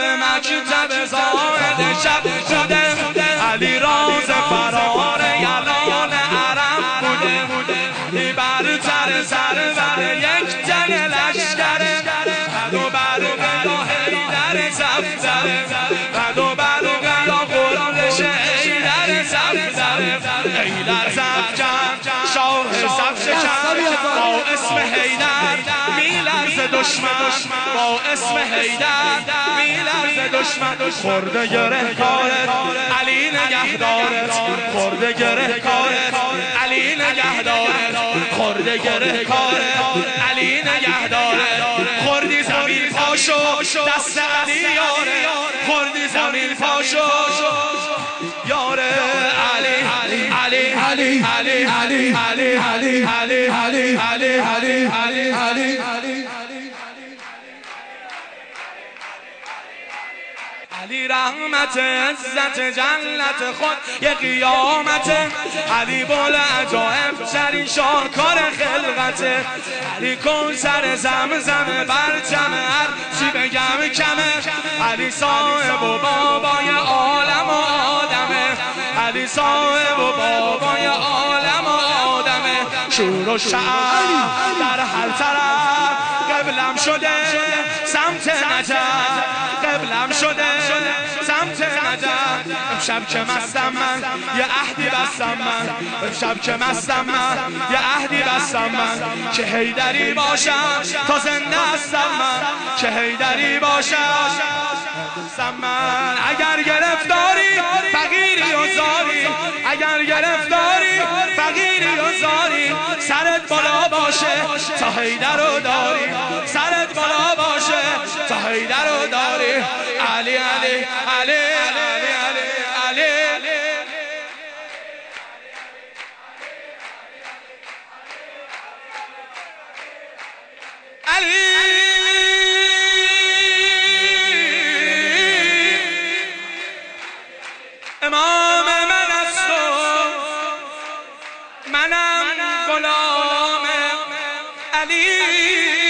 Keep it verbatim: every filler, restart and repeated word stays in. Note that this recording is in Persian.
مکتب زاهد شب بوده، علی راز فرار یلان عرب بوده، برتر سرور یک تن لشکره، بعد و برق یا حیدر صفدره، بعد و برق یا قرش حیدر صفدره، حیدر صفجن شاه صفشکن با اسم حیدر میلرز دشمن، با اسم حیدر میلرز دشمن، خورده گره کارت علی نگهدارت، خورده گره کارت علی نگهدارت، خورده گره کارت علی نگهدارت، خوردی زمین پاشو دست علی یاره، خوردی زمین پاشو یاره علی علی علی علی علی علی علی علی علی علی علی علی علی علی علی رحمت عزت جلت خود یه قیامت، علی بول عجائب ترین شاهکار خلقت، علی کوثر زمزم برچم هر چی بگم کمه، علی صاحب و بابای عالم و آدمه، علی صاحب و بابای عالم و آدمه، شور و شعر در هر طرف قبلم شده سمت نجف، قبلم شده سمت نجف، امشب که مستم من یه عهدی بستم من، امشب که مستم من یه عهدی بستم من، که حیدری باشم تا زنده هستم من، که حیدری باشم هستم من، اگر گرفتاری فقیری و زاری، اگر گرفتاری فقیری و زاری، سرت بالا باشه تا حیدر رو داری، سرت بالا باشه تا حیدر رو داری، علی علی علی علی علی علی علی امام من است و منم غلام علی.